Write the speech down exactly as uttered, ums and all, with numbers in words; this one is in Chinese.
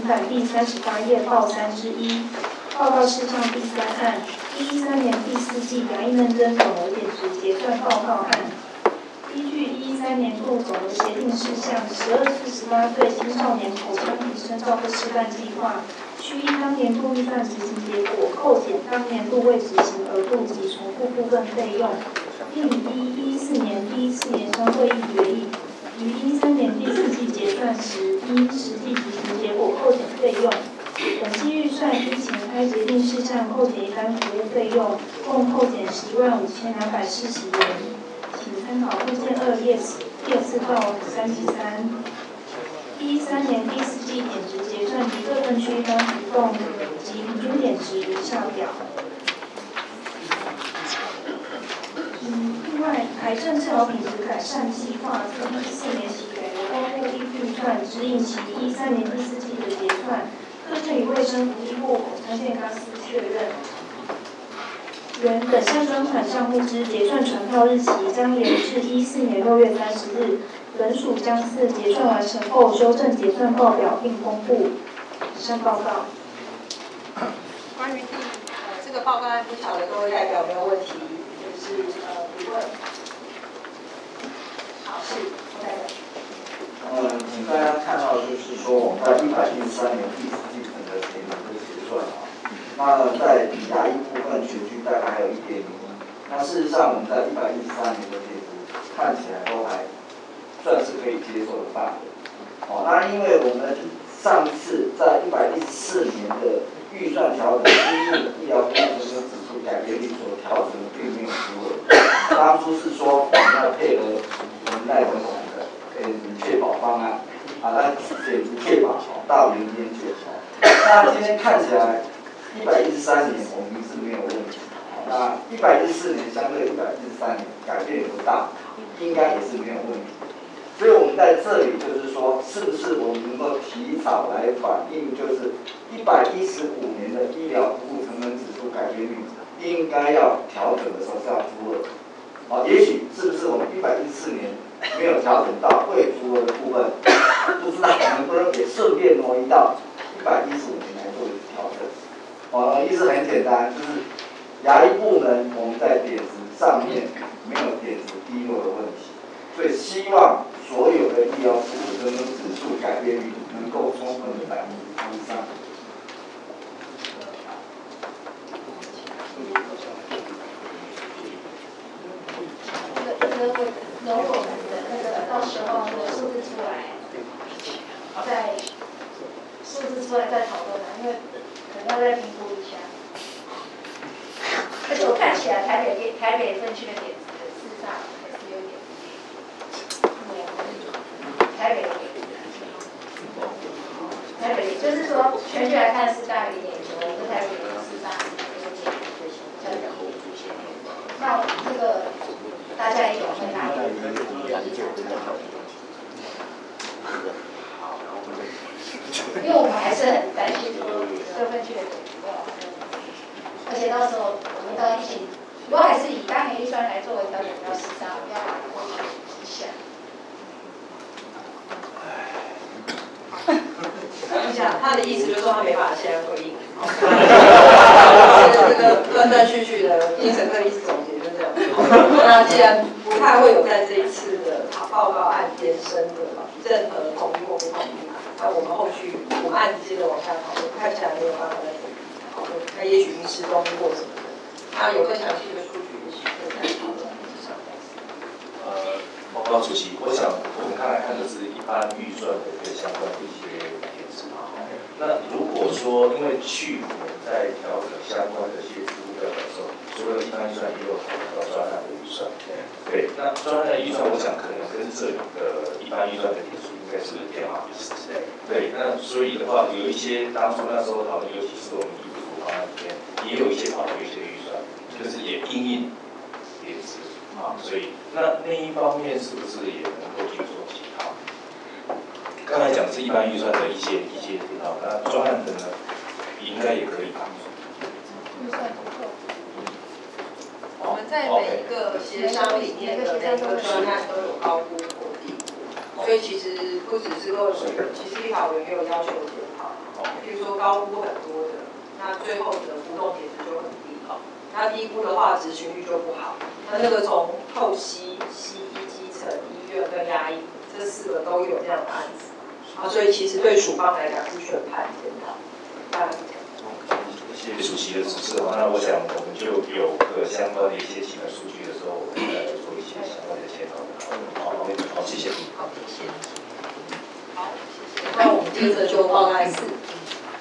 请版第三十八页报三之一，报告事项第三案，一一三年第四季牙医认证总额点值结算报告案。依据一一三年度总额协定事项，十二至十八岁青少年口腔提升照护示范计划，需依当年度预算执行结果扣减当年度未执行额度及重复部分费用，并以一一四年第一次研商会议决议，于一一三年第四季结算时，依实际执行结果扣减费用。本期预算依前开决定事项扣减一般服务费用，共扣减十一万五千两百四十元。请参考附件二列列四到三十三。一三年第四季点值结算及各分区当浮动及平均点值如下表。嗯，另外，癌症治疗品质改善计划自一四年起改由公务预算指引其一三年第四季的结算，特征与卫生福利部口腔健康司确认。原本项专款项目之结算传票日期将延至一四年六月三十日，本署将自结算完成后修正结算报表并公布。以上报告。 关于第呃这个报告案，不晓得各位代表有没有问题，就是呃疑问。好，是郭代表。 呃，请大家看到，就是说我们在一百一十三年第四季份的前年的结算啊。那在牙医部分全区大概还有一点零一，那事实上我们在一百一十三年的点值看起来都还算是可以接受的范围。哦，那因为我们上次在一百一十四年的预算调整，因应医疗服务分指数改变率所调整的并没有足额。当初是说我们要配合文代等等的呃确保方案，啊，来解除确保到零点九。那今天看起来。一百一十三年我们是没有问题，那一百一十四年相对一百一十三年改变也不大，应该也是没有问题。所以我们在这里就是说，是不是我们能够提早来反映，就是一百一十五年的医疗服务成本指数改变率应该要调整的时候是要足额，啊，也许是不是我们一百一十四年没有调整到未足额的部分，不知道能不能也顺便挪移到一百一十五年来做一个调整。哦，意思很简单，就是牙医部门我们在点值上面没有点值低落的问题，所以希望所有的医疗服务跟指数改变率能够充分的反映以上。 这个会等我们的那个到时候那个数字出来，再数字出来再讨论因为。要再评估一下，而且我看起来台北台北分区的点子事实上还是有点，台北台北就是说全区来看是大于一点九，我们台北事实上有点小小的出现。那这个大家也有很大的立场，因为我们还是很担心说各分区的点子没有，而且到时候我们到一起，如果还是以当年预算来作为调整，要适当要把过去一下。 我想他的意思就是说他没办法现在回应，这个断断续续的精神科医师总结就这样。那既然不太会有在这一次的报告案延伸的任何同意或不同意。那我们后续我们按接着往下讨论，看起来没有办法再讨论，那也许临时动议或什么的，那有更详细的数据也许可以再讨论。 呃，报告主席，我想我们刚才看的是一般预算的一个相关的一些点子嘛。那如果说因为去年在调整相关的一些服务表的时候，除了一般预算也有考虑到专案的预算，对，那专案的预算我想可能跟这里的一般预算的点数。应该是偏好一致，对，那所以的话，有一些当初那时候讨论，尤其是我们医疗方案里面，也有一些考虑一些预算，就是也因应点子啊，所以那那一方面是不是也能够去做其他？刚才讲的是一般预算的一些一些提到，那专案的呢，应该也可以吧？ 预算不够。 我们在每一个协商里面的每一个专案都有高估。 所以其实不只是漏水，其实立法委员也有要求检讨。比如说高估很多的，那最后的浮动点值就很低。那低估的话，执行率就不好。那那个从透析、西医基层、医院跟牙医这四个都有这样的案子。啊，所以其实对署方来讲是全盘检讨。大概是这样。 谢谢主席的指示。那我想我们就有个相关的一些基本数据的时候，我们来做一些相关的检讨。好，好，谢谢。 好，谢谢。好，谢谢。那我们接着就报告四。